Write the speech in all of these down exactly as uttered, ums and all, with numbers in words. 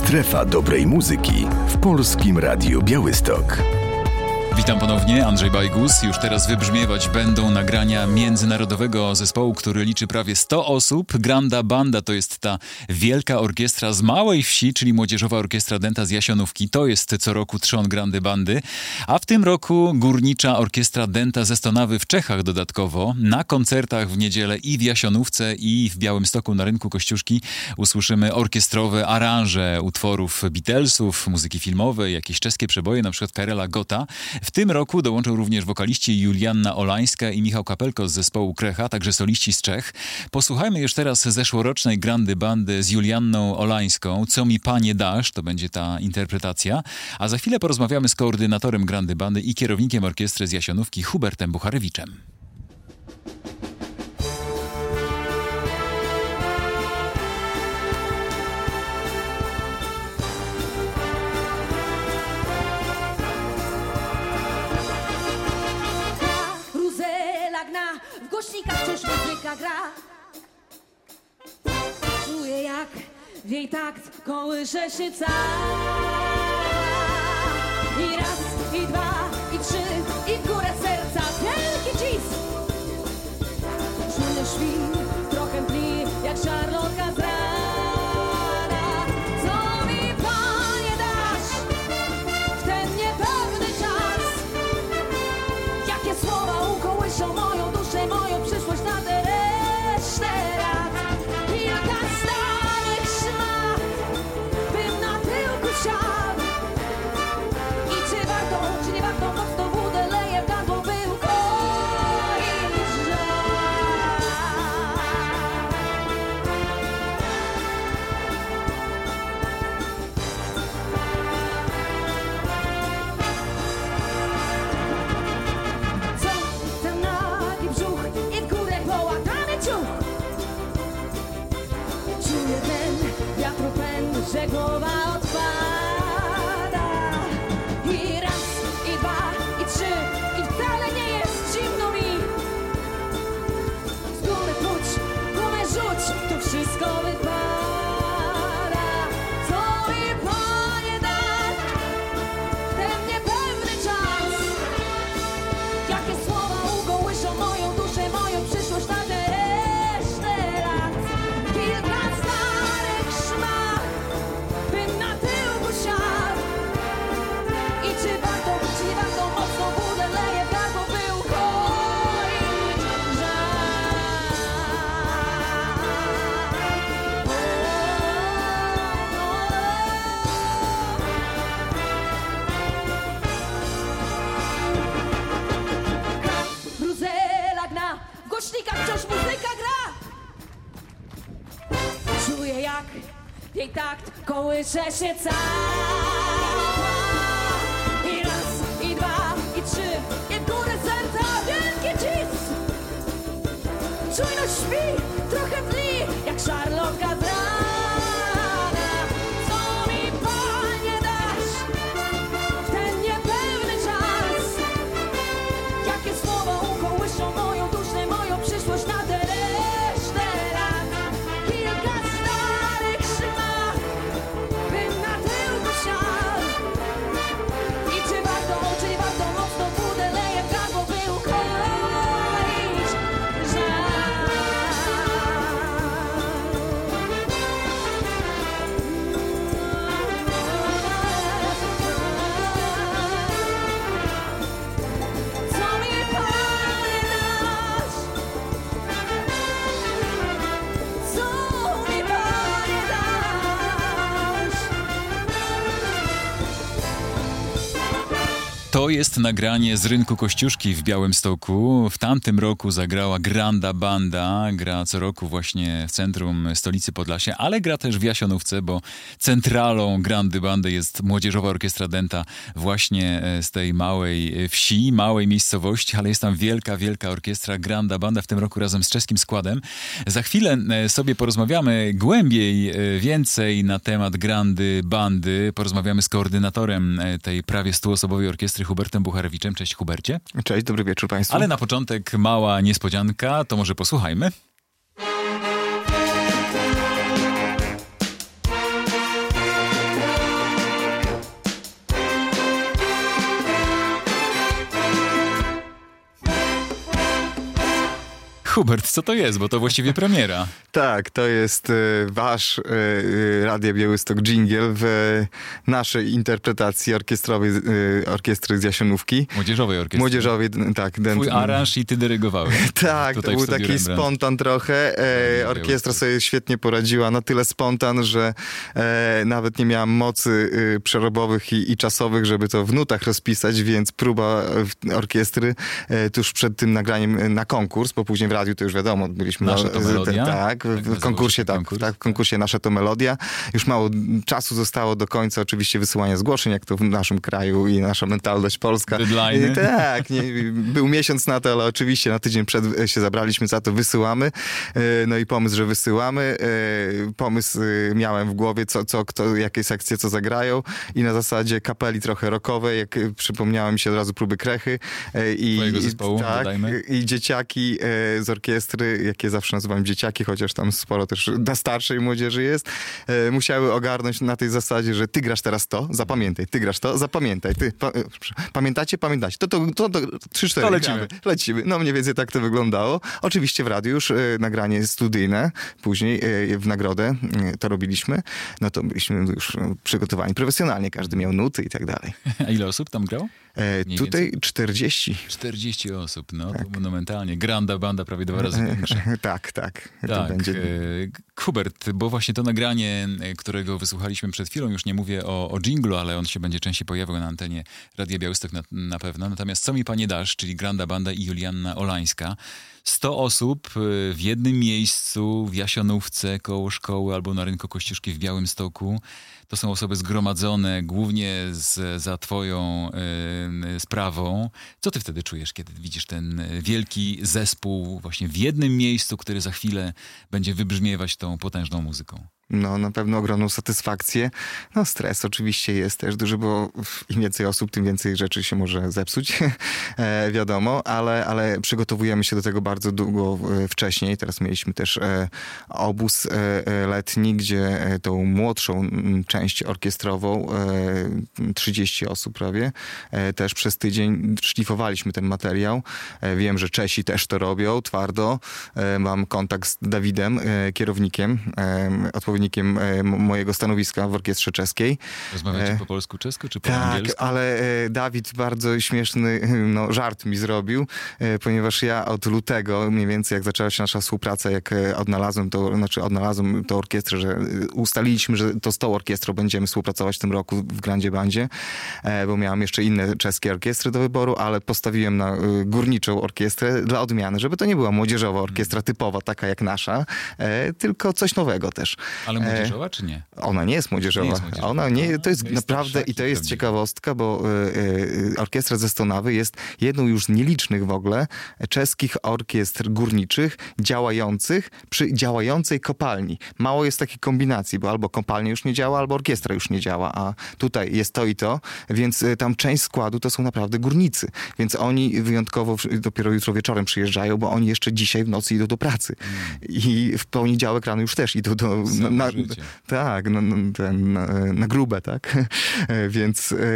Strefa dobrej muzyki w Polskim Radiu Białystok. Witam ponownie, Andrzej Bajgus. Już teraz wybrzmiewać będą nagrania międzynarodowego zespołu, który liczy prawie sto osób. Granda Banda to jest ta wielka orkiestra z małej wsi, czyli Młodzieżowa Orkiestra Dęta z Jasionówki. To jest co roku trzon Grandy Bandy. A w tym roku Górnicza Orkiestra Dęta ze Stonawy w Czechach dodatkowo. Na koncertach w niedzielę i w Jasionówce, i w Białymstoku na Rynku Kościuszki usłyszymy orkiestrowe aranże utworów Beatlesów, muzyki filmowej, jakieś czeskie przeboje, na przykład Karela Gotta. W tym roku dołączą również wokaliści Julianna Olańska i Michał Kapelko z zespołu Krecha, także soliści z Czech. Posłuchajmy już teraz zeszłorocznej Grandy Bandy z Julianną Olańską. Co mi panie dasz, to będzie ta interpretacja. A za chwilę porozmawiamy z koordynatorem Grandy Bandy i kierownikiem orkiestry z Jasionówki Hubertem Bucharewiczem. W głośnikach wciąż muzyka gra. Czuję, jak w jej takt kołysze się cała. I raz, i dwa, i trzy, i w górę serca wielki cis. Czujny świn, trochę mdli, jak szarlotka z rana. Co mi panie dasz w ten niepewny czas? Jakie słowa ukołyszą moją duszę, moją przyszłość na te resztę lat. Kilka starych szmat bym na tyłku siadł. I czy warto, czy nie warto, mocno wódę leję w gardło, by ukoić żal. Co ten nagi brzuch i w górę połatany ciuch. Czuję ten wiatropęd, że głowa odpada. I raz, i dwa, i trzy, i wcale nie jest zimno mi. Z góry pójdź, gumę rzuć, to wszystko wypada. Co mi panie dać w ten niepewny czas? Jakie słowa ukołyszą moją duszę, moją przyszłość na te resztę lat. Kilka starych szmat bym na tyłku siadł. I czy warto, czy nie warto, mocno wódę leję w gardło, by ukoić żal. Bruzela gna, w głośnikach wciąż muzyka gra. Czuję, jak jej takt kołysze się cała. I raz, i dwa, i trzy, i w górę serca wielki cis. Czujność śpi, trochę dni, jak szarlotka z rana. Co mi panie dasz w ten niepewny czas? Jakie słowa ukołyszą moją duszę, moją przyszłość na te resztę lat. Kilka starych szmat bym na tyłku siadł. I czy warto, czy nie warto, mocno wódę leję w gardło, by ukoić żal. Co mi panie dasz? Co mi panie dasz? To jest nagranie z Rynku Kościuszki w Białymstoku. W tamtym roku zagrała Granda Banda. Gra co roku właśnie w centrum stolicy Podlasia, ale gra też w Jasionówce, bo centralą Grandy Bandy jest Młodzieżowa Orkiestra Dęta właśnie z tej małej wsi, małej miejscowości, ale jest tam wielka, wielka orkiestra Granda Banda w tym roku razem z czeskim składem. Za chwilę sobie porozmawiamy głębiej, więcej na temat Grandy Bandy. Porozmawiamy z koordynatorem tej prawie stuosobowej orkiestry Hubertem Bucharewiczem. Cześć Hubercie. Cześć, dobry wieczór Państwu. Ale na początek mała niespodzianka, to może posłuchajmy. Hubert, co to jest? Bo to właściwie premiera. Tak, to jest e, wasz e, Radia Białystok dżingiel w e, naszej interpretacji orkiestrowej, e, orkiestry z Jasionówki. Młodzieżowej orkiestry. Młodzieżowej, tak. Twój aranż i ty dyrygowałeś. Tak, Tutaj to był w studiu taki Rembrandt. spontan trochę. E, orkiestra sobie świetnie poradziła. Na tyle spontan, że e, nawet nie miałam mocy e, przerobowych i, i czasowych, żeby to w nutach rozpisać, więc próba e, orkiestry e, tuż przed tym nagraniem e, na konkurs, bo później w radiu to już wiadomo, byliśmy Nasze na, to melodia? tak, Tak w nazywał konkursie, się ten tak, konkurs? tak, w konkursie Nasze to Melodia. Już mało czasu zostało do końca oczywiście wysyłania zgłoszeń, jak to w naszym kraju i nasza mentalność polska. Deadline'y. E, tak, nie, był miesiąc na to, ale oczywiście na tydzień przed się zabraliśmy za to, wysyłamy. E, no i pomysł, że wysyłamy. E, pomysł e, miałem w głowie, co, co, kto, jakie sekcje co zagrają i na zasadzie kapeli trochę rockowej, jak e, przypomniały mi się od razu próby Krechy. E, i, Twojego i- zespołu, tak, dodajmy. i dzieciaki e, z orkiestry, jakie zawsze nazywam dzieciaki, chociaż tam sporo też dla starszej młodzieży jest, e, musiały ogarnąć na tej zasadzie, że ty grasz teraz to, zapamiętaj, ty grasz to, zapamiętaj, ty, pa, e, pamiętacie, pamiętacie, to to, to, to trzy, cztery To lecimy. gramy. Lecimy. No mniej więcej tak to wyglądało. Oczywiście w radiu już e, nagranie studyjne, później e, w nagrodę e, to robiliśmy, no to byliśmy już e, przygotowani profesjonalnie, każdy miał nuty i tak dalej. A ile osób tam grał? E, Mniej tutaj więcej? czterdzieści. czterdzieści osób, no to monumentalnie. Granda banda prawie dwa razy większa. Tak, tak. To Tak, będzie... e, Hubert, bo właśnie to nagranie, e, którego wysłuchaliśmy przed chwilą, już nie mówię o, o dżinglu, ale on się będzie częściej pojawiał na antenie Radia Białystok na, na pewno. Natomiast Co mi panie dasz, czyli Granda Banda i Julianna Olańska. sto osób e, w jednym miejscu, w Jasionówce, koło szkoły albo na rynku Kościuszki w Białymstoku. To są osoby zgromadzone głównie z, za twoją e, sprawą. Co ty wtedy czujesz, kiedy widzisz ten wielki zespół właśnie w jednym miejscu, który za chwilę będzie wybrzmiewać tą potężną muzyką? No, na pewno ogromną satysfakcję. No, stres oczywiście jest też duży, bo im więcej osób, tym więcej rzeczy się może zepsuć, e, wiadomo, ale, ale przygotowujemy się do tego bardzo długo e, wcześniej. Teraz mieliśmy też e, obóz e, e, letni, gdzie e, tą młodszą m, część orkiestrową, e, trzydzieści osób prawie, e, też przez tydzień szlifowaliśmy ten materiał. E, wiem, że Czesi też to robią twardo. E, mam kontakt z Dawidem, e, kierownikiem, e, odpowiednikiem e, m- mojego stanowiska w orkiestrze czeskiej. Rozmawiacie E, po polsku, czesku czy po Tak, angielsku? ale e, Dawid bardzo śmieszny no, żart mi zrobił, e, ponieważ ja od lutego, mniej więcej jak zaczęła się nasza współpraca, jak e, odnalazłem to, znaczy odnalazłem tą orkiestrę, że e, ustaliliśmy, że to z tą orkiestrą będziemy współpracować w tym roku w Grandzie Bandzie, e, bo miałem jeszcze inne czeskie orkiestry do wyboru, ale postawiłem na e, górniczą orkiestrę dla odmiany, żeby to nie była młodzieżowa orkiestra typowa, taka jak nasza, e, tylko coś nowego też. Ale młodzieżowa czy nie? Ona nie jest młodzieżowa. Nie jest młodzieżowa. Ona nie, to jest To jest naprawdę, starsza i to jest pewnie. ciekawostka, bo y, y, orkiestra ze Stonawy jest jedną już z nielicznych w ogóle czeskich orkiestr górniczych działających przy działającej kopalni. Mało jest takiej kombinacji, bo albo kopalnia już nie działa, albo orkiestra już nie działa, a tutaj jest to i to, więc y, tam część składu to są naprawdę górnicy, więc oni wyjątkowo w- dopiero jutro wieczorem przyjeżdżają, bo oni jeszcze dzisiaj w nocy idą do pracy. I w poniedziałek rano już też idą do... Samo na, życie. tak, no, no, ten, na, na grube, tak? E, Więc e, e,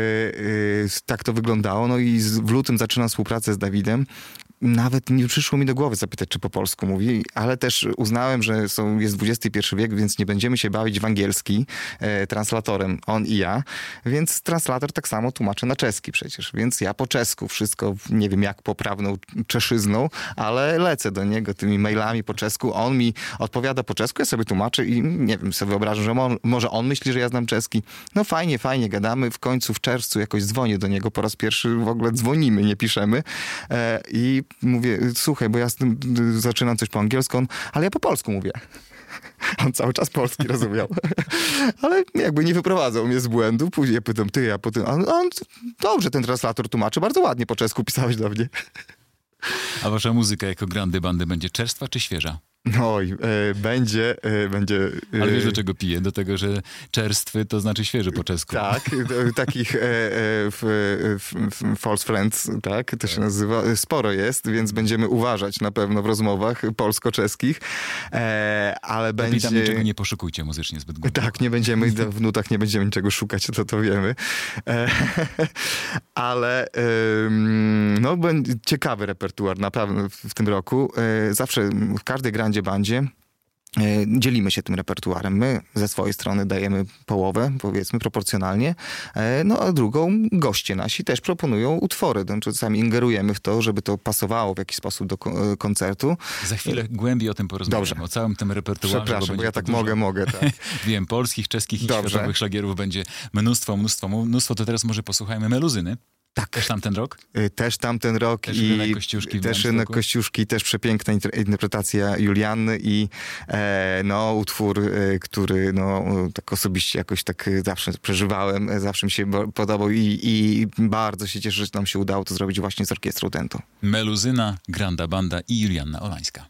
tak to wyglądało. No i z, w lutym zaczynam współpracę z Dawidem. Nawet nie przyszło mi do głowy zapytać, czy po polsku mówi, ale też uznałem, że są, jest dwudziesty pierwszy wiek, więc nie będziemy się bawić w angielski e, translatorem, on i ja, więc translator tak samo tłumaczy na czeski przecież, więc ja po czesku wszystko, nie wiem jak poprawną czeszyzną, ale lecę do niego tymi mailami po czesku, on mi odpowiada po czesku, ja sobie tłumaczę i nie wiem, sobie wyobrażam, że mo- może on myśli, że ja znam czeski. No fajnie, fajnie, gadamy, w końcu w czerwcu jakoś dzwonię do niego, po raz pierwszy w ogóle dzwonimy, nie piszemy e, i mówię, słuchaj, bo ja z tym, y, zaczynam coś po angielsku, on, ale ja po polsku mówię. On cały czas polski rozumiał. Ale jakby nie wyprowadzał mnie z błędu. Później ja pytam, ty, ja potem, a on, dobrze ten translator tłumaczy, bardzo ładnie po czesku pisałeś do mnie. A wasza muzyka jako Grandy Bandy będzie czerstwa czy świeża? Oj, e, będzie, e, będzie... E, Ale wiesz, do czego piję? Do tego, że czerstwy to znaczy świeży po czesku. Tak, e, takich e, e, w, w, w false friends, tak, to się nazywa, sporo jest, więc będziemy uważać na pewno w rozmowach polsko-czeskich, e, ale Lepiej będzie... tam niczego nie poszukujcie muzycznie zbyt głęboko. Tak, nie będziemy, w nutach nie będziemy niczego szukać, to to wiemy. E, ale ym, no, będzie ciekawy repertuar naprawdę w, w tym roku. E, zawsze w każdej grandzie bandzie e, dzielimy się tym repertuarem. My ze swojej strony dajemy połowę, powiedzmy, proporcjonalnie, e, no a drugą goście nasi też proponują utwory. To czasami ingerujemy w to, żeby to pasowało w jakiś sposób do ko- koncertu. Za chwilę głębiej o tym porozmawiamy. Dobrze. O całym tym repertuarze. Przepraszam, bo, będzie ja to tak dużo. mogę, mogę. Tak. Wiem, polskich, czeskich i Dobrze. światowych szlagierów będzie mnóstwo, mnóstwo, mnóstwo. To teraz może posłuchajmy Meluzyny. Tak. Też tamten rok? Y, Też tamten rok Też i rynek Kościuszki w też rynek Białymstoku? Kościuszki, też przepiękna inter- interpretacja Julianny i e, no, utwór, e, który no, tak osobiście jakoś tak e, zawsze przeżywałem, e, zawsze mi się bo- podobał i, i bardzo się cieszę, że nam się udało to zrobić właśnie z orkiestrą Dento. Meluzyna, Granda Banda i Julianna Olańska.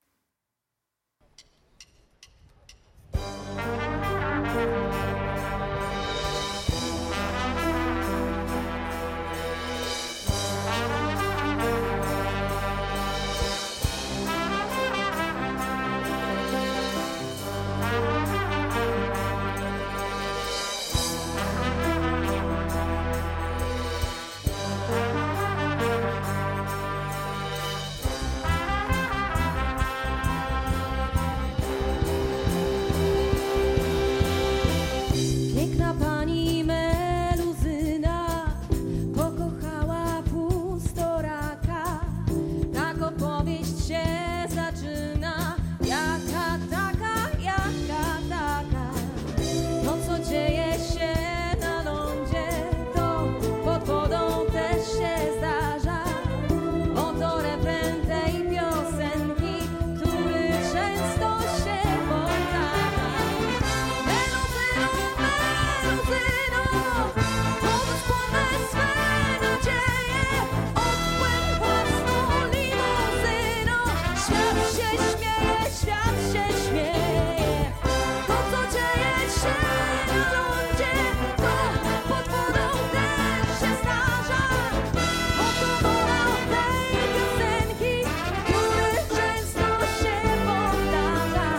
Piękna pani Meluzyna pokochała pustoraka. Tak opowieść się zaczyna. Jaka taka, jaka taka. To co dzieje się na lądzie, to pod wodą też się zdarza. Oto refren tej piosenki, który często się powtarza. Meluzyno, meluzyno, powiedz płonne swe nadzieje. Odpłyń własną limuzyną. Świat się śmieje, świat się śmieje. To co dzieje się na lądzie, to pod wodą też się zdarza. Oto morał tej piosenki, który często się powtarza.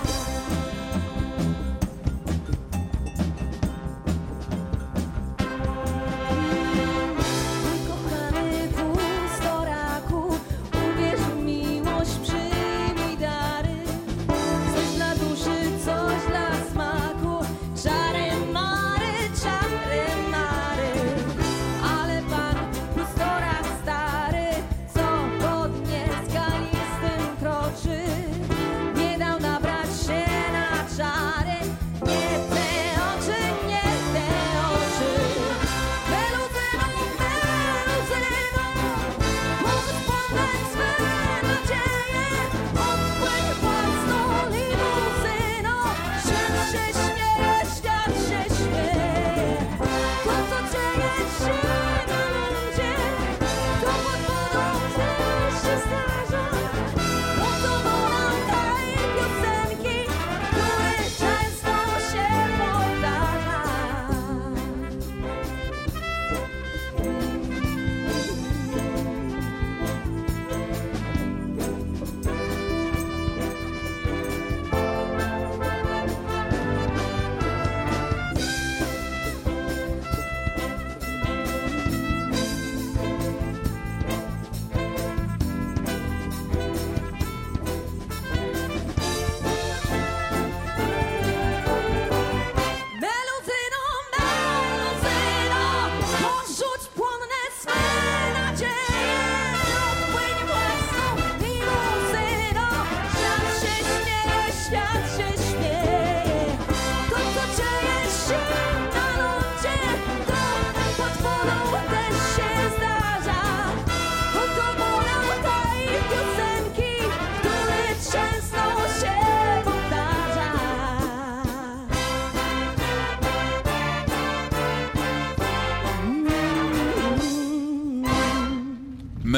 Kochany pustoraku, uwierz w miłość, przyjmij dary. Coś dla duszy, coś dla smaku. Czary mary, czary mary. Ale pan pustorak stary, co pod nieskalistym kroczy, nie dał nabrać się na czary. Nie te oczy, nie te oczy. Meluzyno, meluzyno, powiedz płonne swe nadzieje. Odpłyń własną limuzyną. Świat się śmieje, świat się śmieje. To co dzieje się na lądzie, to pod wodą też się zdarza. Oto morał tej piosenki, który często się powtarza. Meluzyno, meluzyno, porzuć płonne swe nadzieje. Odpłyń własną limuzyną. Świat się śmieje, świat się śmieje. To co dzieje się na lądzie, to pod wodą też się zdarza. Oto morał tej piosenki, który często się powtarza.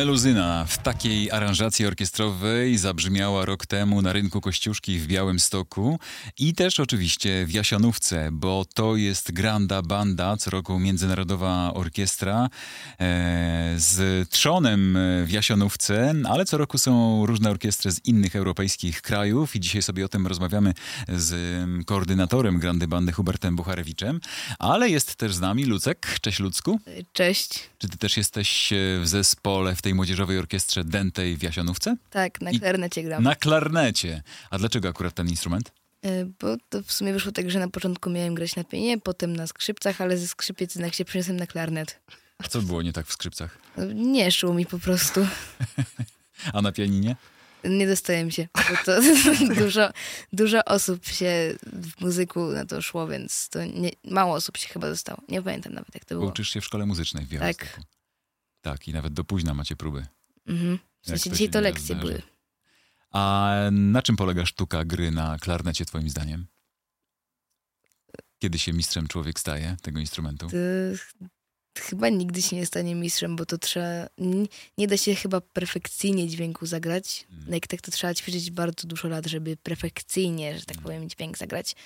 Meluzyna w takiej aranżacji orkiestrowej zabrzmiała rok temu na rynku Kościuszki w Białymstoku i też oczywiście w Jasionówce, bo to jest Granda Banda, co roku międzynarodowa orkiestra e, z trzonem w Jasionówce, ale co roku są różne orkiestry z innych europejskich krajów i dzisiaj sobie o tym rozmawiamy z koordynatorem Grandy Bandy Hubertem Bucharewiczem, ale jest też z nami Lucek. Cześć Lucku. Cześć. Czy ty też jesteś w zespole, w tej młodzieżowej orkiestrze dętej w Jasionówce? Tak, na I- klarnecie gram. Na klarnecie. A dlaczego akurat ten instrument? Y, Bo to w sumie wyszło tak, że na początku miałem grać na pianinie, potem na skrzypcach, ale ze skrzypiec jednak się przeniosłem na klarnet. A co było nie tak w skrzypcach? No, nie szło mi po prostu. A na pianinie? Nie dostałem się, bo to dużo, dużo osób się w muzyku na to szło, więc to nie, mało osób się chyba dostało. Nie pamiętam nawet, jak to Bo było. uczysz się w szkole muzycznej w Białymstoku. Tak. Tak, i nawet do późna macie próby. Mhm. W Jak sensie to dzisiaj się to nie lekcje zdarza. były. A na czym polega sztuka gry na klarnecie twoim zdaniem? Kiedy się mistrzem człowiek staje tego instrumentu? To chyba nigdy się nie stanie mistrzem, bo to trzeba... Nie, nie da się chyba perfekcyjnie dźwięku zagrać. Mm. Jak tak, to trzeba ćwiczyć bardzo dużo lat, żeby perfekcyjnie, że tak Mm. powiem, dźwięk zagrać.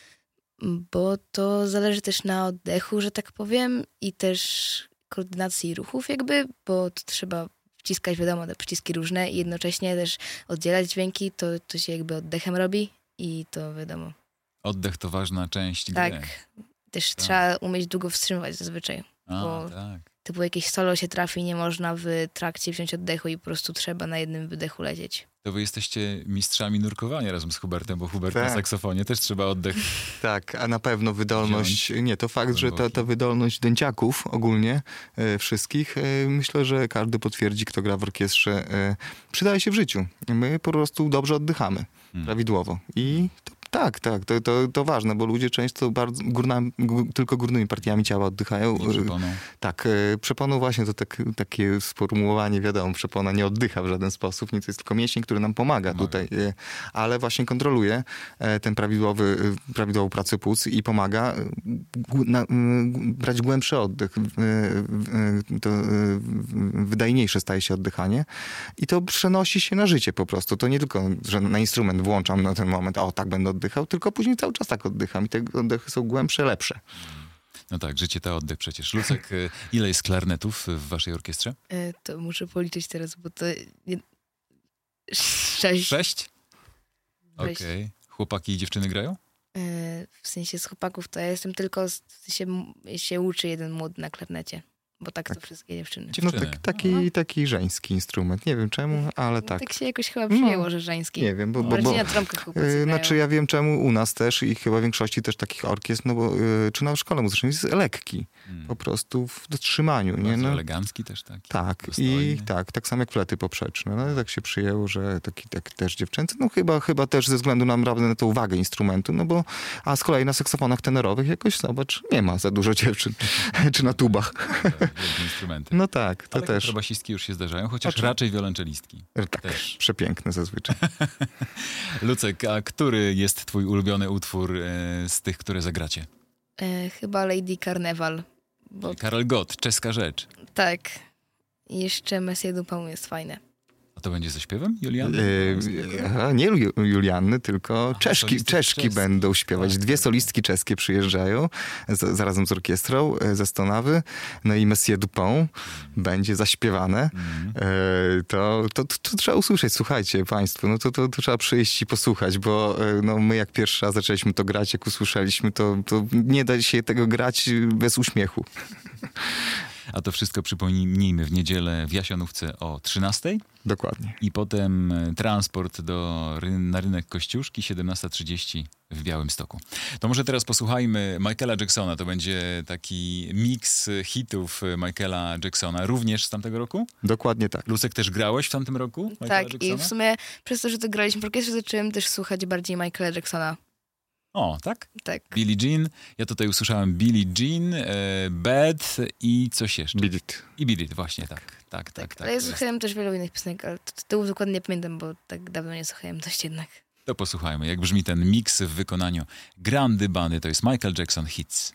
Bo to zależy też na oddechu, że tak powiem, i też koordynacji ruchów jakby, bo to trzeba wciskać, wiadomo, te przyciski różne i jednocześnie też oddzielać dźwięki, to, to się jakby oddechem robi i to wiadomo. Oddech to ważna część Tak. gry. Też Tak. trzeba umieć długo wstrzymywać zazwyczaj. A, bo- tak. Typu jakieś solo się trafi, nie można w trakcie wziąć oddechu i po prostu trzeba na jednym wydechu lecieć. To wy jesteście mistrzami nurkowania razem z Hubertem, bo Hubert na Tak. saksofonie też trzeba oddech. Tak, a na pewno wydolność, nie, to fakt, że ta, Głęboki. ta wydolność dęciaków ogólnie e, wszystkich, e, myślę, że każdy potwierdzi, kto gra w orkiestrze, e, przydaje się w życiu. My po prostu dobrze oddychamy, Hmm. prawidłowo. I to, tak, tak, to, to, to ważne, bo ludzie często bardzo górna, gó- tylko górnymi partiami ciała oddychają. Nie przeponą. Tak, e, przeponą właśnie to tak, takie sformułowanie, wiadomo, przepona nie oddycha w żaden sposób, nie, to jest tylko mięsień, który nam pomaga, Pomaga. tutaj, e, ale właśnie kontroluje e, ten prawidłowy, e, prawidłową pracę płuc i pomaga e, gł- na, m, brać głębszy oddech, e, e, to e, wydajniejsze staje się oddychanie i to przenosi się na życie po prostu. To nie tylko, że na instrument włączam na ten moment, o tak będę oddychał, tylko później cały czas tak oddycham i te oddechy są głębsze, lepsze. No tak, życie to oddech przecież. Lucek, y, ile jest klarnetów w waszej orkiestrze? E, to muszę policzyć teraz, bo to... Nie... Sześć. Sześć? Okej. Sześć. Chłopaki i dziewczyny grają? E, w sensie z chłopaków to ja jestem tylko... W sensie m- się uczy jeden młody na klarnecie. Bo tak to wszystkie dziewczyny. No Dziewczyny. tak, taki, taki żeński instrument. Nie wiem czemu, ale No, tak. tak się jakoś chyba przyjęło, No, że żeński. Nie wiem, bo... bo, Bardziej bo na trąbkach chłopacy yy, grają. znaczy ja wiem czemu u nas też i chyba w większości też takich orkiestr, no bo yy, czy na szkole muzycznej jest lekki. Hmm. Po prostu w dotrzymaniu, nie? Bardzo No, elegancki też taki. tak, dostojny. i tak, tak samo jak flety poprzeczne. No tak się przyjęło, że taki, taki też dziewczęcy, no chyba, chyba też ze względu na, naprawdę na tą wagę instrumentu, no bo, a z kolei na saksofonach tenorowych jakoś, zobacz, nie ma za dużo dziewczyn, czy na tubach. Tak, wielkie instrumenty. No tak, to Ale też, kontrabasistki już się zdarzają, chociaż Oczy- raczej wiolonczelistki. tak, też. przepiękne zazwyczaj. Lucek, a który jest twój ulubiony utwór e, z tych, które zagracie? E, chyba Lady Carnival. Bo Karel Gott, czeska rzecz. tak. I jeszcze Messie Dupont jest fajne. A to będzie ze śpiewem, Juliana? Yy, aha, nie Ju- Julianny, tylko Aha, Czeszki, solistki Czeszki czeskie. będą śpiewać. Tak. Dwie solistki czeskie przyjeżdżają z, zarazem z orkiestrą e, ze Stonawy. No i Messie Dupont będzie zaśpiewane. Mhm. E, to, to, to, to trzeba usłyszeć, słuchajcie państwo, no to, to, to trzeba przyjść i posłuchać, bo e, no, my jak pierwszy raz zaczęliśmy to grać, jak usłyszeliśmy, to, to nie da się tego grać bez uśmiechu. A to wszystko przypomnijmy w niedzielę w Jasionówce o trzynastej Dokładnie. i potem e, transport do, ry- na rynek Kościuszki siedemnasta trzydzieści w Białymstoku. To może teraz posłuchajmy Michaela Jacksona. To będzie taki miks hitów Michaela Jacksona, również z tamtego roku. Dokładnie tak. Lucek, też grałeś w tamtym roku Michaela Tak, Jacksona? i w sumie przez to, że to graliśmy w orkiestrze, zacząłem też słuchać bardziej Michaela Jacksona. O, tak? Tak. Billie Jean. Ja tutaj usłyszałem Billie Jean, e, Bad i coś jeszcze. Beat it. I Beat It, właśnie, tak. Tak, tak, tak. Ale ja to, jest. słuchałem też wielu innych piosenek, ale to, to dokładnie nie pamiętam, bo tak dawno nie słuchałem dość jednak. To posłuchajmy, jak brzmi ten miks w wykonaniu Grandy Bandy. To jest Michael Jackson Hits.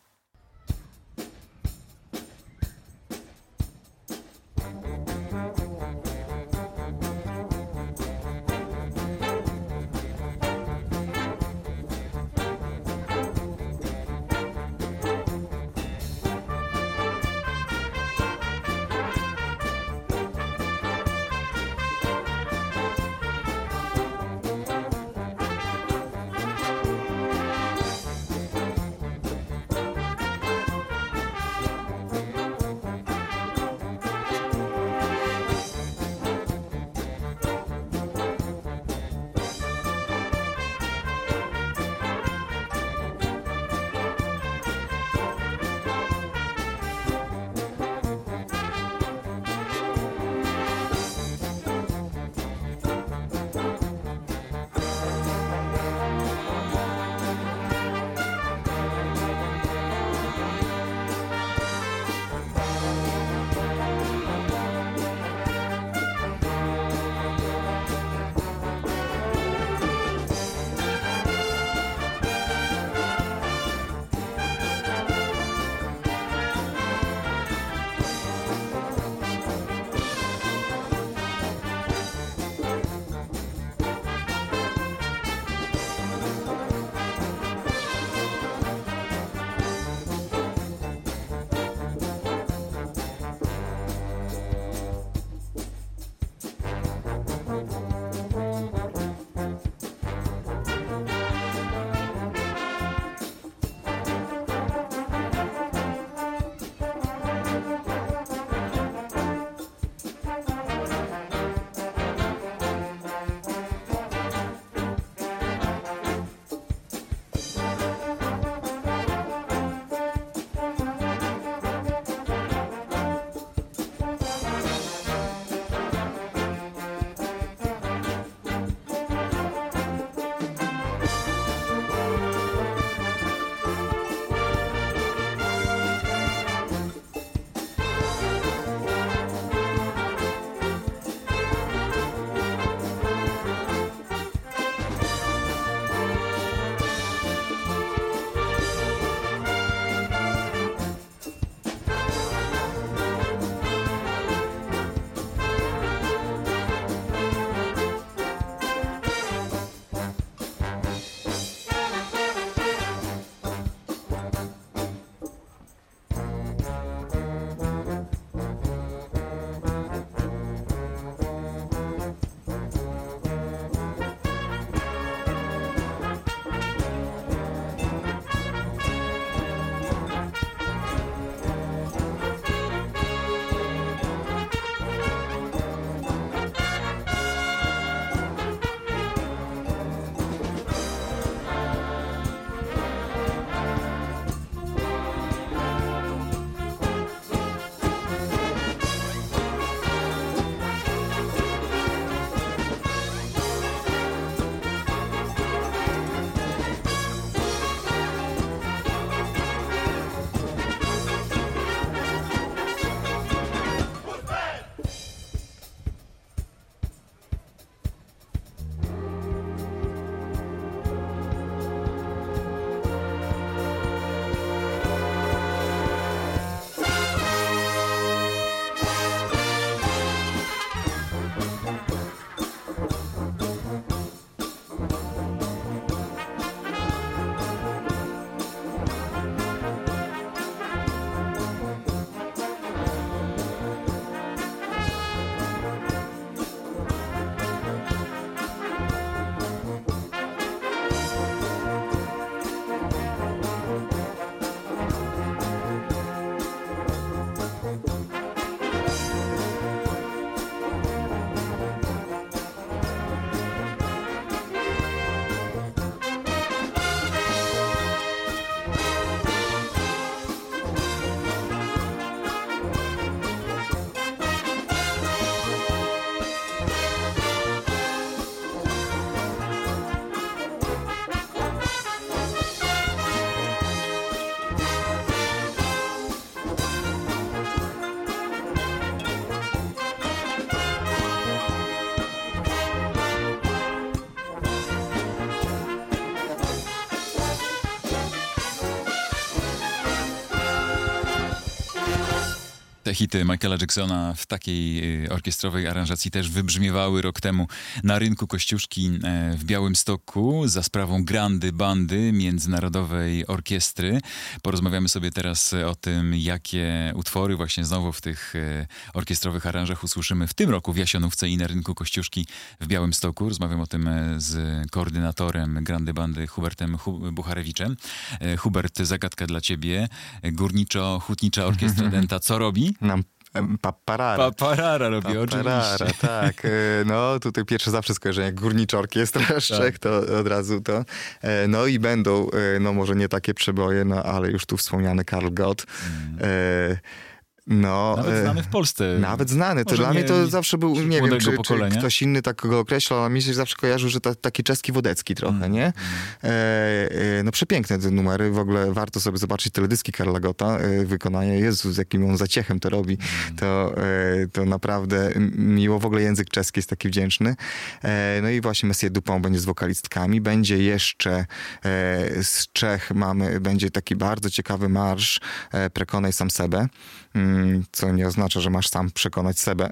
Te hity Michaela Jacksona w takiej orkiestrowej aranżacji też wybrzmiewały rok temu na rynku Kościuszki w Białymstoku za sprawą Grandy Bandy, Międzynarodowej Orkiestry. Porozmawiamy sobie teraz o tym, jakie utwory właśnie znowu w tych orkiestrowych aranżach usłyszymy w tym roku w Jasionówce i na rynku Kościuszki w Białymstoku. Rozmawiam o tym z koordynatorem Grandy Bandy Hubertem Bucharewiczem. Hubert, zagadka dla ciebie. Górniczo-Hutnicza Orkiestra Dęta co robi? Nam Paparara. Paparara robi, Paparara, oczywiście. tak. No tutaj pierwsze zawsze skojarzenie, Górnicza Orkiestra Szczech, to od razu to. No i będą, no może nie takie przeboje, no ale już tu wspomniany Karl Gott. Mm. No, nawet znany w Polsce. Nawet znany. To Może dla nie, mnie to zawsze był, nie wiem, czy, czy ktoś inny tak go określał, ale mi się zawsze kojarzył, że ta, taki czeski Wodecki trochę, mm. nie? E, e, no przepiękne te numery. W ogóle warto sobie zobaczyć teledyski Karla Gotta. E, wykonanie, Jezu, z jakim on zaciechem to robi. Mm. To, e, to naprawdę miło. W ogóle język czeski jest taki wdzięczny. E, no i właśnie Messier Dupont będzie z wokalistkami. Będzie jeszcze e, z Czech mamy, będzie taki bardzo ciekawy marsz e, Prekonaj sam sebe. Co nie oznacza, że masz sam przekonać sebe.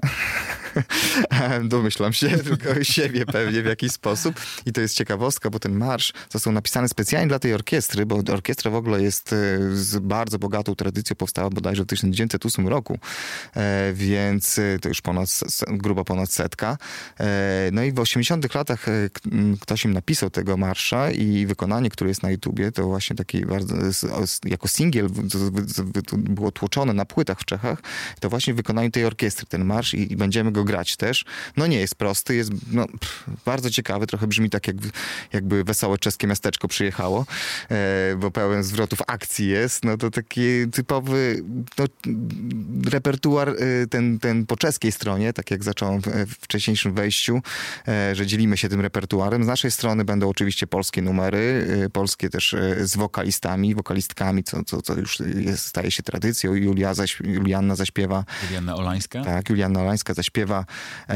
Domyślam się, tylko siebie pewnie w jakiś sposób. I to jest ciekawostka, bo ten marsz został napisany specjalnie dla tej orkiestry, bo orkiestra w ogóle jest z bardzo bogatą tradycją, powstała bodajże w tysiąc dziewięćset ósmym roku, więc to już ponad, grubo ponad setka. No i w osiemdziesiątych latach ktoś im napisał tego marsza i wykonanie, które jest na YouTubie, to właśnie taki bardzo, jako singiel było tłoczone na płytach w Czechach, to właśnie w wykonaniu tej orkiestry ten marsz i, i będziemy go grać też. No nie jest prosty, jest no, pff, bardzo ciekawy, trochę brzmi tak jak, jakby wesołe czeskie miasteczko przyjechało, e, bo pełen zwrotów akcji jest, no to taki typowy no, repertuar e, ten, ten po czeskiej stronie, tak jak zacząłem w, w wcześniejszym wejściu, e, że dzielimy się tym repertuarem. Z naszej strony będą oczywiście polskie numery, e, polskie też e, z wokalistami, wokalistkami, co, co, co już jest, staje się tradycją. Julia zaś, Julianna zaśpiewa. Julianna Olańska? Tak, Julianna Olańska zaśpiewa e,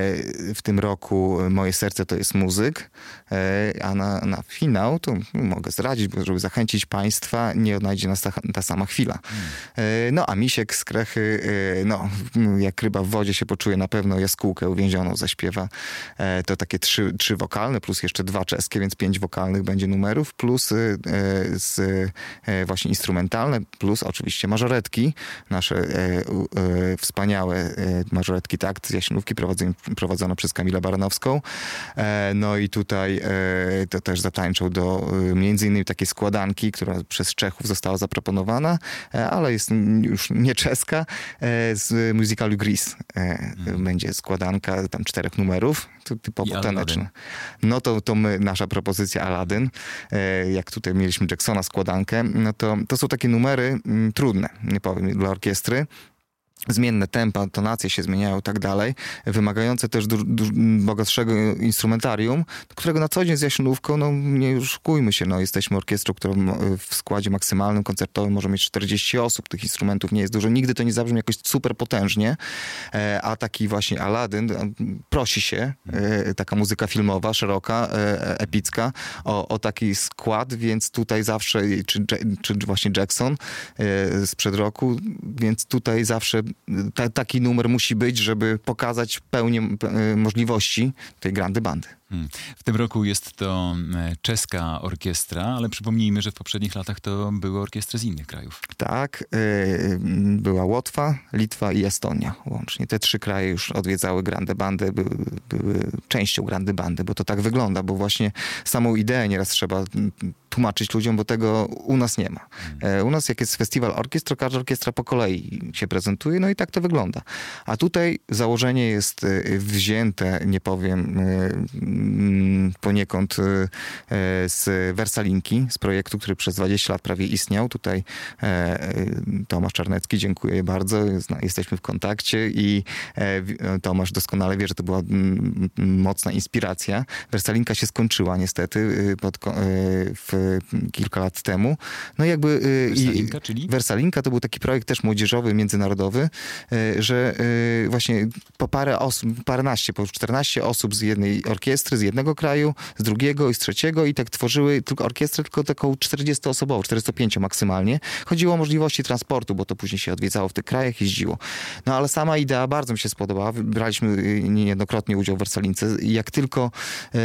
w tym roku Moje serce to jest muzyk, e, a na, na finał to mogę zdradzić, bo żeby zachęcić państwa, nie odnajdzie nas ta, ta sama chwila. Hmm. E, no a Misiek z Krechy, e, no jak ryba w wodzie się poczuje, na pewno Jaskółkę uwięzioną zaśpiewa. E, to takie trzy, trzy wokalne, plus jeszcze dwa czeskie, więc pięć wokalnych będzie numerów, plus e, z, e, właśnie instrumentalne, plus oczywiście mażoretki, nasze e, e, wspaniałe e, mażoretki takt z Jaśnówki prowadzone, prowadzone przez Kamilę Baranowską. E, no i tutaj e, to też zatańczą do e, między innymi takiej składanki, która przez Czechów została zaproponowana, e, ale jest już nie czeska, e, z musicalu Gris. E, hmm. Będzie składanka tam czterech numerów, to typowo taneczne. No to, to my, nasza propozycja Aladdin, e, jak tutaj mieliśmy Jacksona składankę, no to, to są takie numery m, trudne, nie powiem, dla orkiestry. Zmienne tempa, tonacje się zmieniają i tak dalej, wymagające też du- du- bogatszego instrumentarium, którego na co dzień z Jaśnówką, no nie oszukujmy się, no jesteśmy orkiestrą, która w składzie maksymalnym, koncertowym może mieć czterdzieści osób, tych instrumentów nie jest dużo, nigdy to nie zabrzmi jakoś super potężnie, a taki właśnie Aladdin prosi się, taka muzyka filmowa, szeroka, epicka, o, o taki skład, więc tutaj zawsze, czy, czy właśnie Jackson sprzed roku, więc tutaj zawsze Ta, taki numer musi być, żeby pokazać pełnię e, możliwości tej Grandy Bandy. Hmm. W tym roku jest to czeska orkiestra, ale przypomnijmy, że w poprzednich latach to były orkiestry z innych krajów. Tak, e, była Łotwa, Litwa i Estonia łącznie. Te trzy kraje już odwiedzały Grandy Bandy, były, były częścią Grandy Bandy, bo to tak wygląda, bo właśnie samą ideę nieraz trzeba tłumaczyć ludziom, bo tego u nas nie ma. Hmm. U nas jak jest festiwal orkiestr, każda orkiestra po kolei się prezentuje, no i tak to wygląda. A tutaj założenie jest wzięte, nie powiem, poniekąd z Wersalinki, z projektu, który przez dwadzieścia lat prawie istniał. Tutaj Tomasz Czarnecki, dziękuję bardzo, jesteśmy w kontakcie i Tomasz doskonale wie, że to była mocna inspiracja. Wersalinka się skończyła niestety pod, w kilka lat temu. No jakby Wersalinka, czyli? Wersalinka to był taki projekt też młodzieżowy, międzynarodowy, że właśnie po parę osób, paręnaście, po czternaście osób z jednej orkiestry orkiestry z jednego kraju, z drugiego i z trzeciego i tak tworzyły tylko orkiestrę, tylko taką czterdziestoosobową, czterdziestopięcio maksymalnie. Chodziło o możliwości transportu, bo to później się odwiedzało w tych krajach, jeździło. No ale sama idea bardzo mi się spodobała. Braliśmy niejednokrotnie udział w Wersalince i jak tylko e,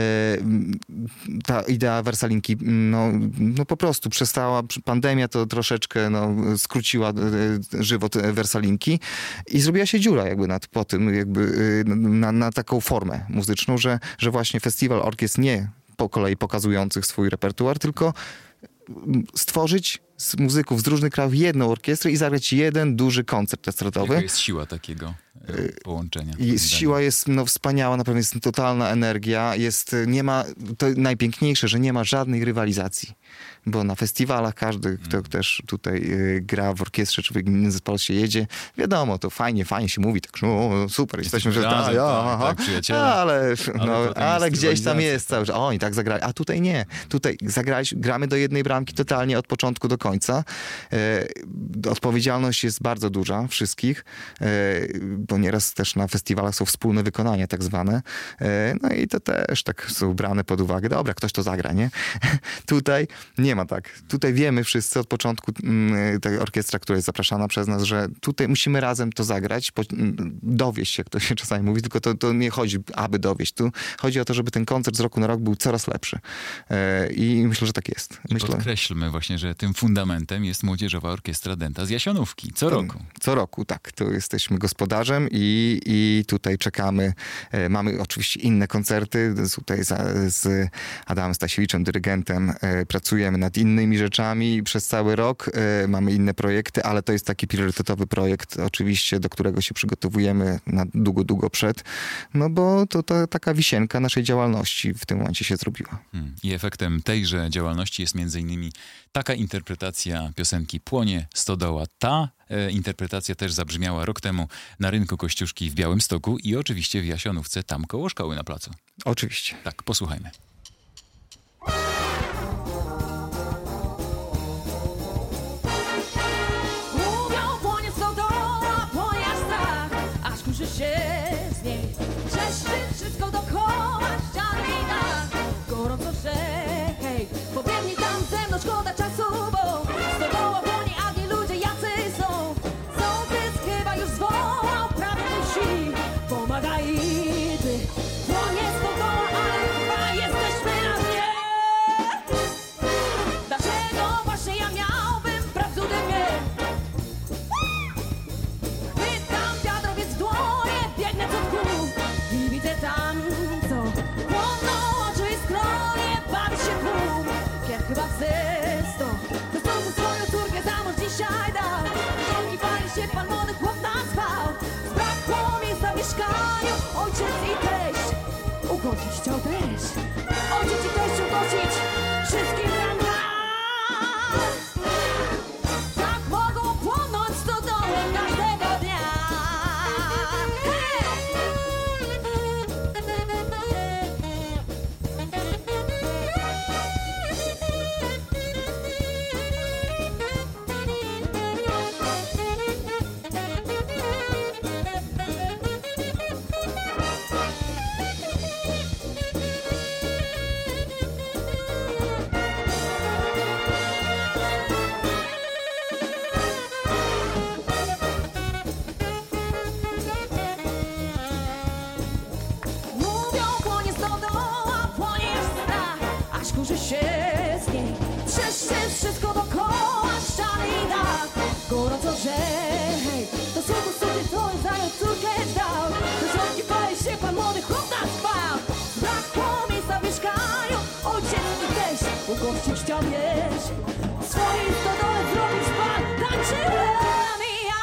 ta idea Wersalinki no, no po prostu przestała, pandemia to troszeczkę no, skróciła e, żywot Wersalinki i zrobiła się dziura jakby nad, po tym, jakby na, na taką formę muzyczną, że, że właśnie festiwal orkiestr nie po kolei pokazujących swój repertuar, tylko stworzyć z muzyków z różnych krajów jedną orkiestrę i zagrać jeden duży koncert estradowy. Jaka jest siła takiego e, połączenia? Jest, siła jest no, wspaniała, naprawdę jest totalna energia. Jest, nie ma, to najpiękniejsze, że nie ma żadnej rywalizacji. Bo na festiwalach każdy, kto mm. też tutaj y, gra w orkiestrze, czy w innym zespole się jedzie, wiadomo, to fajnie, fajnie się mówi, tak no, super, jesteśmy, że razem, ta, ja, tak, tak, przyjaciele. ale, no, ale, ale gdzieś tam jest tak. cały, że oni tak zagrali, a tutaj nie. Tutaj zagraliśmy, gramy do jednej bramki totalnie od początku do końca. E, odpowiedzialność jest bardzo duża wszystkich, e, bo nieraz też na festiwalach są wspólne wykonania tak zwane. E, no i to też tak są brane pod uwagę. Dobra, ktoś to zagra, nie? Tutaj nie ma tak. Tutaj wiemy wszyscy od początku m, tej orkiestra, która jest zapraszana przez nas, że tutaj musimy razem to zagrać, po, m, dowieść, jak to się czasami mówi, tylko to, to nie chodzi, aby dowieść. Tu chodzi o to, żeby ten koncert z roku na rok był coraz lepszy. E, I myślę, że tak jest. I myślę. podkreślmy właśnie, że tym fundamentem jest Młodzieżowa Orkiestra Dęta z Jasionówki. Co roku. Co roku, tak. Tu jesteśmy gospodarzem i, i tutaj czekamy. E, mamy oczywiście inne koncerty. Tutaj za, z Adamem Stasiewiczem, dyrygentem, e, pracujemy nad innymi rzeczami przez cały rok. E, mamy inne projekty, ale to jest taki priorytetowy projekt oczywiście, do którego się przygotowujemy na długo, długo przed. No bo to, to taka wisienka naszej działalności w tym momencie się zrobiła. Hmm. I efektem tejże działalności jest między innymi taka interpretacja piosenki Płonie Stodoła. Ta e, interpretacja też zabrzmiała rok temu na rynku Kościuszki w Białymstoku i oczywiście w Jasionówce, tam koło szkoły na placu. Oczywiście. Tak, posłuchajmy. Mówią, płonie stodoła, płonie aż strach, aż kurzy się z niej. Trzeszczy wszystko dookoła, ściany i dach. Gorąco, że hej, pobiegnij tam ze mną, szkoda czasu, bo stodoła płonie, a nie ludzie jacy są. Sołtys chyba już zwołał, prawie musi, pomagaj ty. Płonie stodoła, ale chyba jesteśmy na dnie. Dlaczego właśnie ja miałbym brać ode mnie? Chwytam wiadrowiec w dłonie, biegnę przed kół i widzę tam, co płoną oczy i skronie, bawi się tłum. Kier chyba wzysto, chcący swoją córkę za mąż dzisiaj dał. Ciągi pali się, pan młody chłop nazwał. Zbrakło miejsca w mieszkaniu, ojciec i teść ugodzić chciał też. Ojciec i teść ugodzić wszystkim nam raz. Tak mogą płonąć stodoły każdego dnia. Mówią, płonie stodoła, płonie aż strach, aż kurzy się z niej. Trzeszczy wszystko dookoła, ściany i dach. Gorąco, że hej, to słowo sobie to zajął córkę dał. Do żonki pali się, pan młody chłop nas spał. Zbrakło miejsca w mieszkaniu, ojciec i teść ugościć chciał wieś. Swojej stodole zrobić pan, tańczyłem i ja.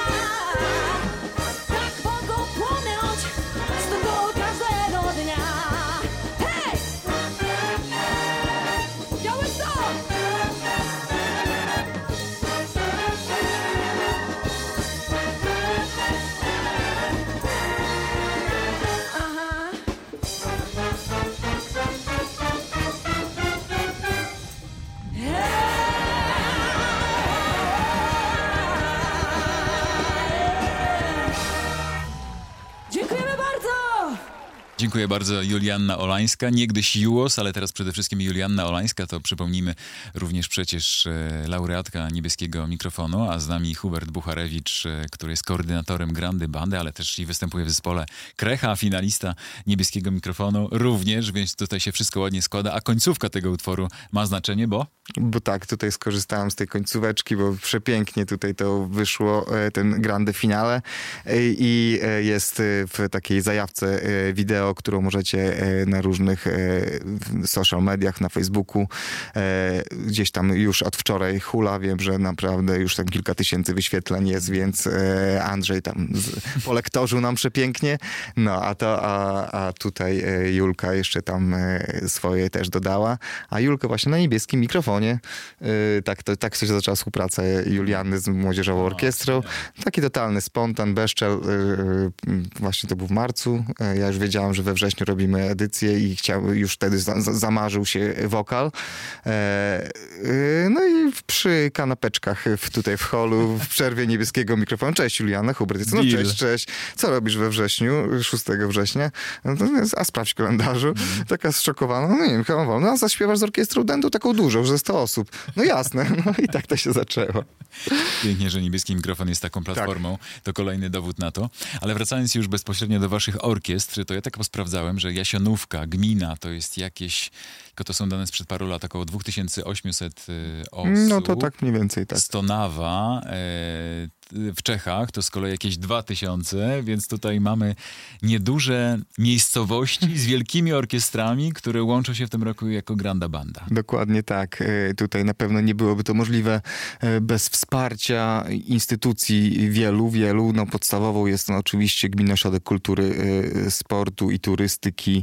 Tak mogą płonąć stodoły każdego dnia. Hej! Białystok! Aha. Dziękuję bardzo. Julianna Olańska, niegdyś Jułos, ale teraz przede wszystkim Julianna Olańska, to przypomnijmy również przecież e, laureatka Niebieskiego Mikrofonu, a z nami Hubert Bucharewicz, e, który jest koordynatorem Grandy Bandy, ale też i występuje w zespole Krecha, finalista Niebieskiego Mikrofonu również, więc tutaj się wszystko ładnie składa, a końcówka tego utworu ma znaczenie, bo? Bo tak, tutaj skorzystałem z tej końcóweczki, bo przepięknie tutaj to wyszło, e, ten Grande Finale e, i e, jest w takiej zajawce e, wideo, którą możecie e, na różnych e, social mediach, na Facebooku, e, gdzieś tam już od wczoraj hula, wiem, że naprawdę już tam kilka tysięcy wyświetleń jest, więc e, Andrzej tam z, polektorzył nam przepięknie, no a to, a, a tutaj e, Julka jeszcze tam e, swoje też dodała, a Julka właśnie na Niebieskim Mikrofonie, e, tak, to, tak się zaczęła współpraca Julianny z Młodzieżową Orkiestrą, taki totalny spontan, bezczel, e, właśnie to był w marcu, e, ja już wiedziałam, że we wrześniu robimy edycję i chciał, już wtedy za, za, zamarzył się wokal. E, e, no i przy kanapeczkach w, tutaj w holu, w przerwie Niebieskiego Mikrofonu. Cześć Juliana, Hubert. No cześć, cześć. Co robisz we wrześniu, szóstego września? No, to, a sprawdź w kalendarzu. Mm. Taka zszokowana. No nie wiem, chyba wolno. No a zaśpiewasz z orkiestrą dędu taką dużą, że sto osób. No jasne. No i tak to się zaczęło. Pięknie, że Niebieski Mikrofon jest taką platformą. Tak. To kolejny dowód na to. Ale wracając już bezpośrednio do waszych orkiestr, to ja tak sprawdzałem, że Jasionówka, gmina to jest jakieś, tylko to są dane sprzed paru lat, około dwa tysiące osiemset osób. No to tak mniej więcej, tak. Stonawa e, w Czechach to z kolei jakieś dwa tysiące, więc tutaj mamy nieduże miejscowości z wielkimi orkiestrami, które łączą się w tym roku jako Granda Banda. Dokładnie tak. Tutaj na pewno nie byłoby to możliwe bez wsparcia instytucji wielu, wielu. No podstawową jest no, oczywiście Gminny Ośrodek Kultury, Sportu i Turystyki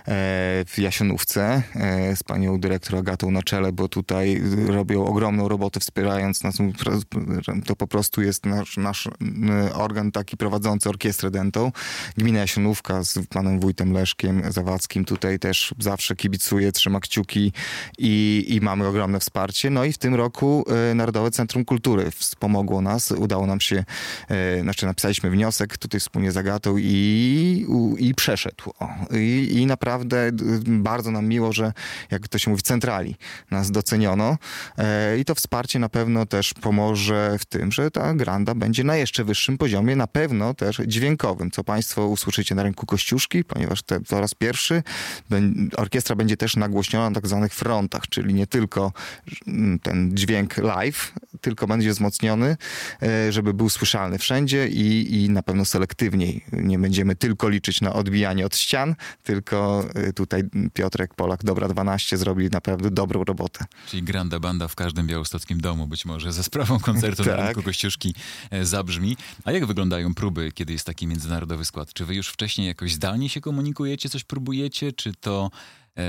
w Jasionówce z panią dyrektor Agatą na czele, bo tutaj robią ogromną robotę wspierając nas. To po prostu jest nasz, nasz organ taki prowadzący orkiestrę dętą. Gmina Jasionówka z panem wójtem Leszkiem Zawadzkim tutaj też zawsze kibicuje, trzyma kciuki i, i mamy ogromne wsparcie. No i w tym roku e, Narodowe Centrum Kultury wspomogło nas. Udało nam się, e, znaczy napisaliśmy wniosek tutaj wspólnie z Agatą i, u, i przeszedł. O. I, I naprawdę bardzo nam miło, że jak to się mówi, w centrali nas doceniono. E, I to wsparcie na pewno też pomoże w tym, że ta Granda będzie na jeszcze wyższym poziomie, na pewno też dźwiękowym, co państwo usłyszycie na rynku Kościuszki, ponieważ te, po raz pierwszy orkiestra będzie też nagłośniona na tak zwanych frontach, czyli nie tylko ten dźwięk live, tylko będzie wzmocniony, żeby był słyszalny wszędzie i, i na pewno selektywniej. Nie będziemy tylko liczyć na odbijanie od ścian, tylko tutaj Piotrek Polak, Dobra dwanaście zrobili naprawdę dobrą robotę. Czyli Granda Banda w każdym białostockim domu być może za sprawą koncertu tak. na rynku Kościuszki zabrzmi. A jak wyglądają próby, kiedy jest taki międzynarodowy skład? Czy wy już wcześniej jakoś zdalnie się komunikujecie, coś próbujecie, czy to e,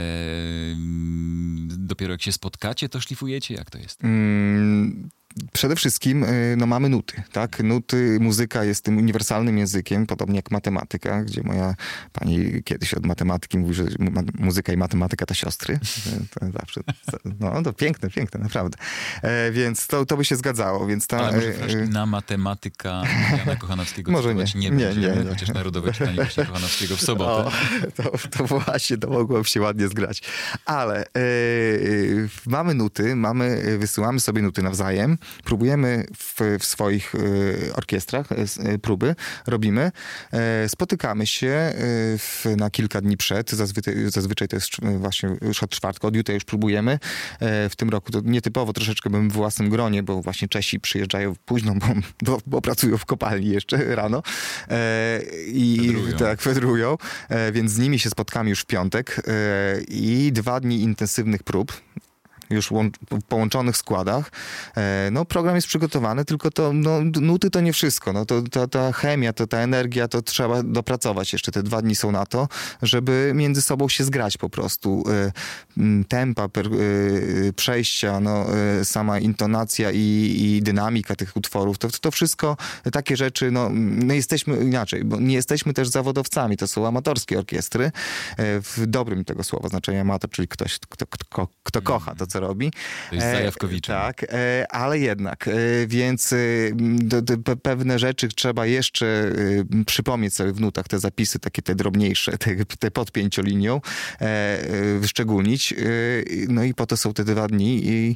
dopiero jak się spotkacie, to szlifujecie? Jak to jest? Mm. Przede wszystkim no, mamy nuty, tak? Nuty, muzyka jest tym uniwersalnym językiem, podobnie jak matematyka, gdzie moja pani kiedyś od matematyki mówi, że muzyka i matematyka to siostry. To zawsze, no to piękne, piękne, naprawdę. E, więc to, to by się zgadzało. Więc ta, Ale może na matematyka Jana Kochanowskiego może nie, nie, nie, będziemy, nie, nie. chociaż Narodowe Czytanie właśnie Kochanowskiego w sobotę. O, to, to właśnie, to mogłoby się ładnie zgrać. Ale e, mamy nuty, mamy, wysyłamy sobie nuty nawzajem, próbujemy w, w swoich y, orkiestrach y, próby, robimy, y, spotykamy się y, w, na kilka dni przed, zazwyczaj, zazwyczaj to jest właśnie już od czwartku, od jutra już próbujemy. Y, w tym roku to nietypowo troszeczkę bym w własnym gronie, bo właśnie Czesi przyjeżdżają późno, bo, bo, bo pracują w kopalni jeszcze rano. Y, I fedrują. tak, fedrują, y, więc z nimi się spotkamy już w piątek y, i dwa dni intensywnych prób. Już w połączonych składach. No, program jest przygotowany, tylko to, no, nuty to nie wszystko. No, to, to, ta chemia, to ta energia, to trzeba dopracować. Jeszcze te dwa dni są na to, żeby między sobą się zgrać po prostu. Tempa, przejścia, no, sama intonacja i, i dynamika tych utworów, to, to wszystko takie rzeczy, no, my jesteśmy inaczej, bo nie jesteśmy też zawodowcami. To są amatorskie orkiestry. W dobrym tego słowa znaczeniu amator, czyli ktoś, kto, kto, kto kocha to, co robi. To jest zajawkowiczem. E, tak, e, ale jednak, e, więc e, do, do, pewne rzeczy trzeba jeszcze e, przypomnieć sobie w nutach, te zapisy takie te drobniejsze, te, te pod pięciolinią, e, e, wyszczególnić. E, no i po to są te dwa dni i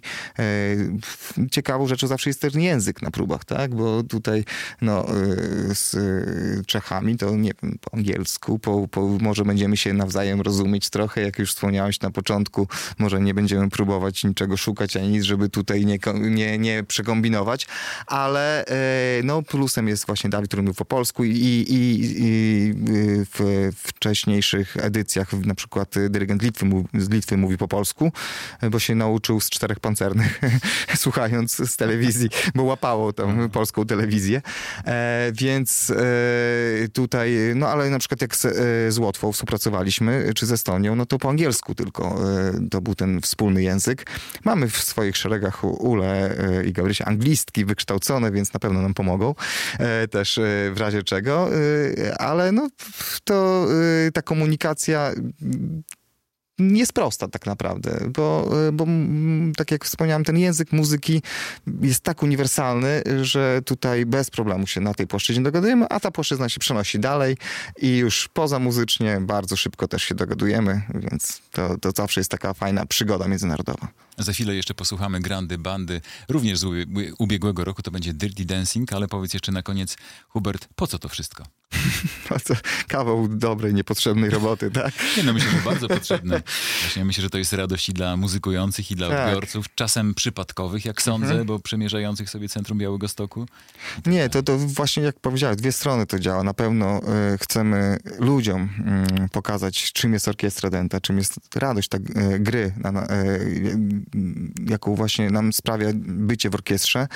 e, ciekawą rzeczą zawsze jest ten język na próbach, tak? Bo tutaj no, e, z e, Czechami to nie wiem, po angielsku, po, po, może będziemy się nawzajem rozumieć trochę, jak już wspomniałeś na początku, może nie będziemy próbować niczego szukać, ani nic, żeby tutaj nie, nie, nie przekombinować, ale e, no plusem jest właśnie Dawid, który mówił po polsku i, i, i w wcześniejszych edycjach na przykład dyrygent Litwy, z Litwy mówi po polsku, bo się nauczył z czterech pancernych, słuchając z telewizji, bo łapało tam polską telewizję, e, więc e, tutaj, no ale na przykład jak z, z Łotwą współpracowaliśmy, czy z Estonią, no to po angielsku tylko e, to był ten wspólny język. Mamy w swoich szeregach Ule e, i Gabrysia anglistki wykształcone, więc na pewno nam pomogą e, też e, w razie czego, e, ale no to e, ta komunikacja jest prosta tak naprawdę, bo, bo tak jak wspomniałem, ten język muzyki jest tak uniwersalny, że tutaj bez problemu się na tej płaszczyźnie dogadujemy, a ta płaszczyzna się przenosi dalej i już poza muzycznie bardzo szybko też się dogadujemy, więc to, to zawsze jest taka fajna przygoda międzynarodowa. Za chwilę jeszcze posłuchamy Grandy Bandy, również z ubiegłego roku, to będzie Dirty Dancing, ale powiedz jeszcze na koniec, Hubert, po co to wszystko? Kawał dobrej, niepotrzebnej roboty, tak? Nie, no myślę, że bardzo potrzebne. Właśnie myślę, że to jest radość i dla muzykujących, i dla tak. odbiorców, czasem przypadkowych, jak sądzę, mhm. bo przemierzających sobie centrum Białegostoku. Nie, to, to właśnie jak powiedziałeś, dwie strony to działa. Na pewno y, chcemy ludziom y, pokazać, czym jest orkiestra Denta, czym jest radość tak, y, gry, na, na, y, jaką właśnie nam sprawia bycie w orkiestrze.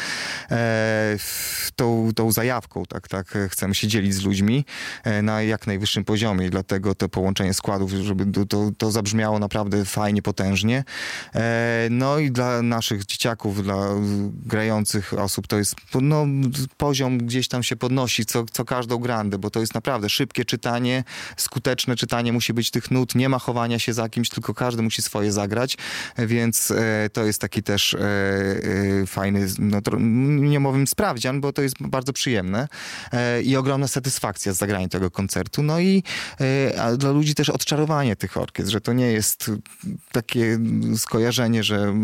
E, tą, tą zajawką, tak, tak, chcemy się dzielić z ludźmi e, na jak najwyższym poziomie i dlatego to połączenie składów, żeby to, to zabrzmiało naprawdę fajnie, potężnie. E, no i dla naszych dzieciaków, dla grających osób to jest no, poziom gdzieś tam się podnosi co, co każdą grandę, bo to jest naprawdę szybkie czytanie, skuteczne czytanie musi być tych nut, nie ma chowania się za kimś, tylko każdy musi swoje zagrać, więc e, to jest taki też e, e, fajny, no, to, nie mówię sprawdzian, bo to jest bardzo przyjemne e, i ogromna satysfakcja z zagrania tego koncertu. No i e, a dla ludzi też odczarowanie tych orkiestr, że to nie jest takie skojarzenie, że e,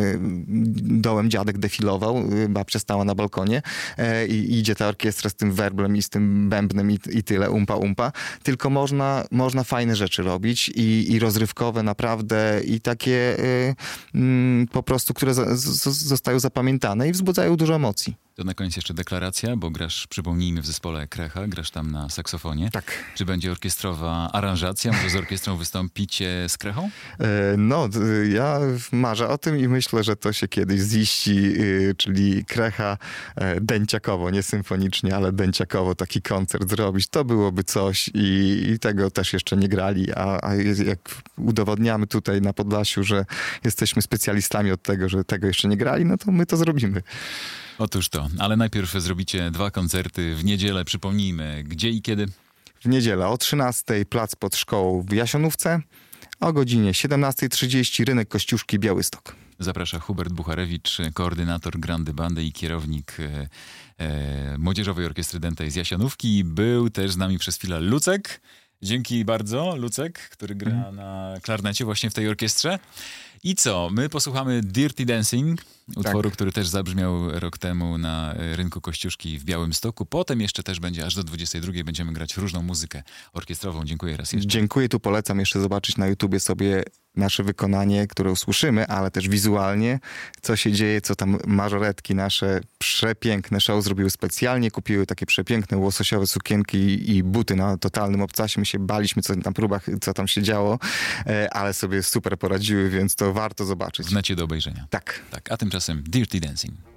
dołem dziadek defilował, babcia stała na balkonie e, i idzie ta orkiestra z tym werblem i z tym bębnem i, i tyle, umpa, umpa. Tylko można, można fajne rzeczy robić i, i rozrywkowe naprawdę i takie e, m, po prostu, które z, z, zostają zapamiętane i wzbudzają dużo emocji. To na koniec jeszcze deklaracja, bo grasz, przypomnijmy, w zespole Krecha, grasz tam na saksofonie. Tak. Czy będzie orkiestrowa aranżacja? Może z orkiestrą wystąpicie z Krechą? E, no, ja marzę o tym i myślę, że to się kiedyś ziści, y, czyli Krecha e, dęciakowo, nie symfonicznie, ale dęciakowo taki koncert zrobić. To byłoby coś i, i tego też jeszcze nie grali, a, a jak udowodniamy tutaj na Podlasiu, że jesteśmy specjalistami od tego, że tego jeszcze nie grali, no to my to zrobimy. Otóż to, ale najpierw zrobicie dwa koncerty w niedzielę, przypomnijmy, gdzie i kiedy? W niedzielę o trzynastej plac pod szkołą w Jasionówce, o godzinie siedemnasta trzydzieści rynek Kościuszki, Białystok. Zaprasza Hubert Bucharewicz, koordynator Grandy Bandy i kierownik e, e, Młodzieżowej Orkiestry Dętej z Jasionówki. Był też z nami przez chwilę Lucek. Dzięki bardzo, Lucek, który gra mm. na klarnecie właśnie w tej orkiestrze. I co? My posłuchamy Dirty Dancing, utworu, tak. który też zabrzmiał rok temu na rynku Kościuszki w Białymstoku. Potem jeszcze też będzie, aż do dwudziestej drugiej będziemy grać różną muzykę orkiestrową. Dziękuję raz jeszcze. Dziękuję, tu polecam jeszcze zobaczyć na YouTubie sobie nasze wykonanie, które usłyszymy, ale też wizualnie, co się dzieje, co tam mażoretki nasze przepiękne show zrobiły specjalnie, kupiły takie przepiękne łososiowe sukienki i, i buty na totalnym obcasie. My się baliśmy co na próbach, co tam się działo, ale sobie super poradziły, więc to warto zobaczyć. W necie do obejrzenia. Tak. tak. A tymczasem Dirty Dancing.